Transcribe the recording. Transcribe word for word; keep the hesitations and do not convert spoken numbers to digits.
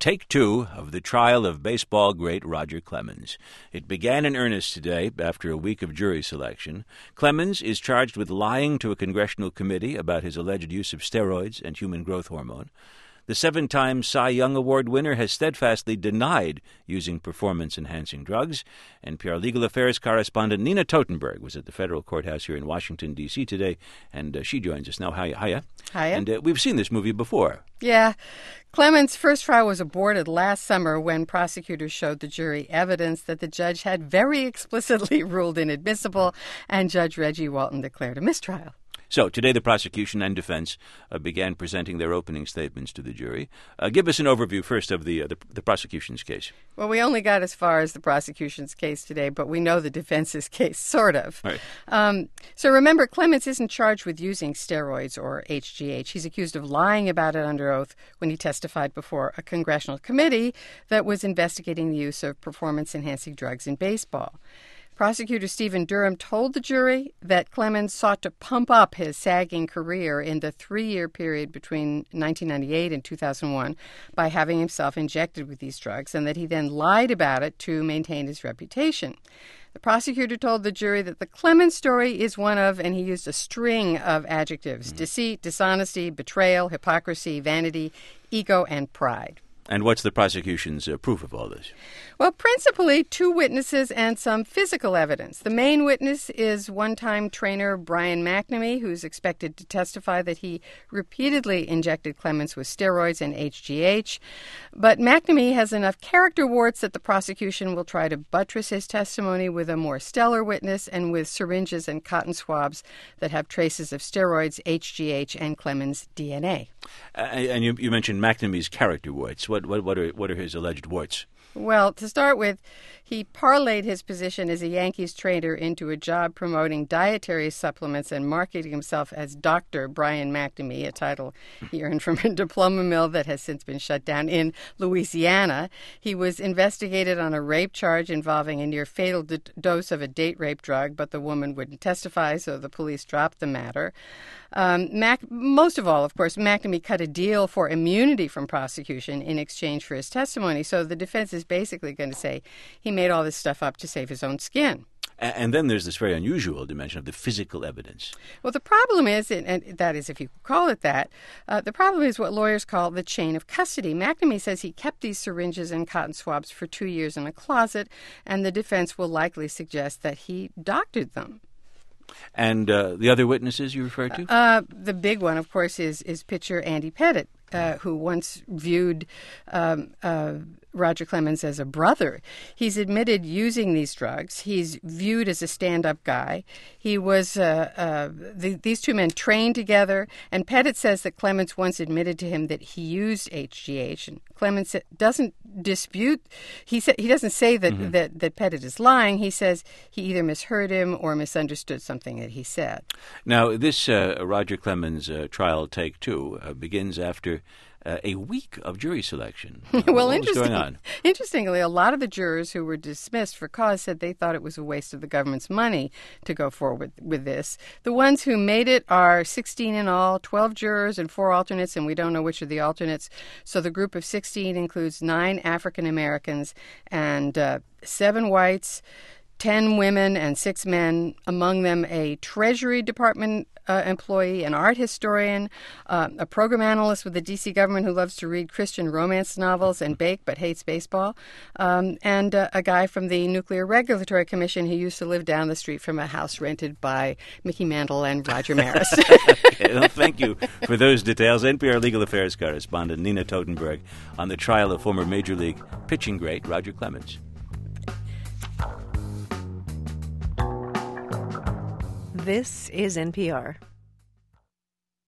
take two of the trial of baseball great Roger Clemens. It began in earnest today after a week of jury selection. Clemens is charged with lying to a congressional committee about his alleged use of steroids and human growth hormone. The seven-time Cy Young Award winner has steadfastly denied using performance-enhancing drugs. N P R Legal Affairs correspondent Nina Totenberg was at the federal courthouse here in Washington, D C today, and uh, she joins us now. Hiya. Hiya. Hiya. And uh, we've seen this movie before. Yeah. Clemens' first trial was aborted last summer when prosecutors showed the jury evidence that the judge had very explicitly ruled inadmissible, and Judge Reggie Walton declared a mistrial. So today the prosecution and defense uh, began presenting their opening statements to the jury. Uh, give us an overview first of the, uh, the the prosecution's case. Well, we only got as far as the prosecution's case today, but we know the defense's case, sort of. Right. Um, so remember, Clemens isn't charged with using steroids or H G H. He's accused of lying about it under oath when he testified before a congressional committee that was investigating the use of performance-enhancing drugs in baseball. Prosecutor Stephen Durham told the jury that Clemens sought to pump up his sagging career in the three-year period between nineteen ninety-eight and two thousand one by having himself injected with these drugs, and that he then lied about it to maintain his reputation. The prosecutor told the jury that the Clemens story is one of, and he used a string of adjectives, mm-hmm. deceit, dishonesty, betrayal, hypocrisy, vanity, ego, and pride. And what's the prosecution's uh, proof of all this? Well, principally two witnesses and some physical evidence. The main witness is one-time trainer Brian McNamee, who's expected to testify that he repeatedly injected Clemens with steroids and H G H. But McNamee has enough character warts that the prosecution will try to buttress his testimony with a more stellar witness and with syringes and cotton swabs that have traces of steroids, H G H, and Clemens' D N A. Uh, and you, you mentioned McNamee's character warts. What, what, what, are, what are his alleged warts? Well, to start with, he parlayed his position as a Yankees trainer into a job promoting dietary supplements and marketing himself as Doctor Brian McNamee, a title he earned from a diploma mill that has since been shut down in Louisiana. He was investigated on a rape charge involving a near-fatal d- dose of a date rape drug, but the woman wouldn't testify, so the police dropped the matter. Um, Mac, most of all, of course, McNamee cut a deal for immunity from prosecution in exchange for his testimony, so the defense is basically going to say he made all this stuff up to save his own skin. And then there's this very unusual dimension of the physical evidence. Well, the problem is, and that is if you call it that, uh, the problem is what lawyers call the chain of custody. McNamee says he kept these syringes and cotton swabs for two years in a closet, and the defense will likely suggest that he doctored them. And uh, the other witnesses you referred to? Uh, the big one, of course, is, is pitcher Andy Pettitte, uh, who once viewed um, uh, Roger Clemens as a brother. He's admitted using these drugs. He's viewed as a stand-up guy. He was uh, uh, the, these two men trained together, and Pettitte says that Clemens once admitted to him that he used H G H, and Clemens doesn't dispute. He sa- he doesn't say that, mm-hmm. that that Pettitte is lying. He says he either misheard him or misunderstood something that he said. Now, this uh, Roger Clemens uh, trial, take two, uh, begins after Uh, a week of jury selection. Uh, well, what interesting, was going on? Interestingly, a lot of the jurors who were dismissed for cause said they thought it was a waste of the government's money to go forward with this. The ones who made it are sixteen in all, twelve jurors and four alternates, and we don't know which are the alternates. So the group of sixteen includes nine African Americans and uh, seven whites, ten women and six men, among them a Treasury Department uh, employee, an art historian, uh, a program analyst with the D C government who loves to read Christian romance novels and bake but hates baseball, um, and uh, a guy from the Nuclear Regulatory Commission who used to live down the street from a house rented by Mickey Mantle and Roger Maris. Okay, well, thank you for those details. N P R Legal Affairs correspondent Nina Totenberg on the trial of former Major League pitching great Roger Clemens. This is N P R.